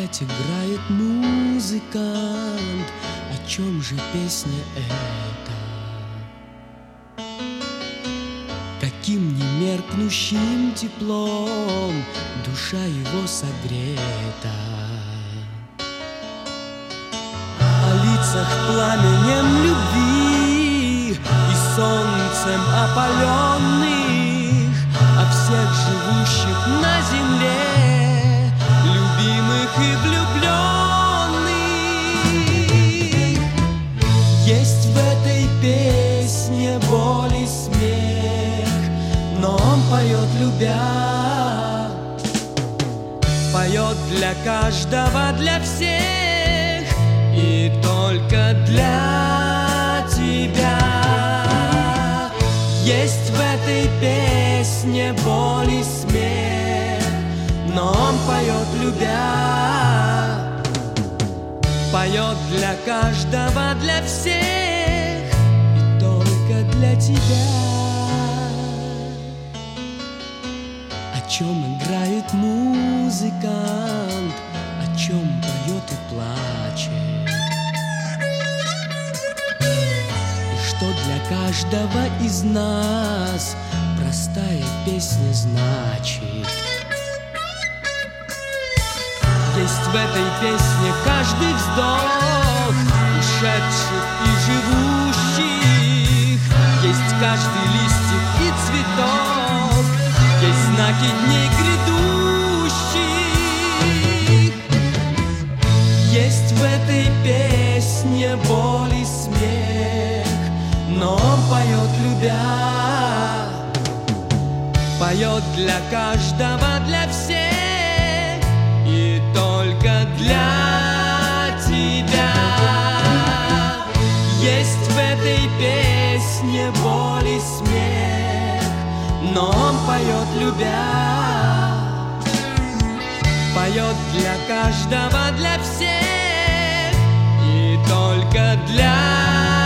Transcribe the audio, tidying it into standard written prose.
опять играет музыкант. О чем же песня эта? Каким немеркнущим теплом душа его согрета. О лицах пламенем любви и солнцем опаленных, о всех живущих на земле, любимых и влюбленных. Есть в этой песне боль и смех, но он поет, любя, поет для каждого, для всех и только для тебя. Есть в этой песне боль и смех, но он поет, любя, поет для каждого, для всех и только для тебя. О чем играет музыкант, о чем поет и плачет, и что для каждого из нас простая песня значит. Есть в этой песне каждый вздох ушедших и живущих, есть каждый листик и цветок, есть знаки дней грядущих. Есть в этой песне боль и смех, но он поет, любя, поет для каждого, для всех и только для тебя. Есть в этой песне боль и смех, но он поет, любя, поет для каждого, для всех и только для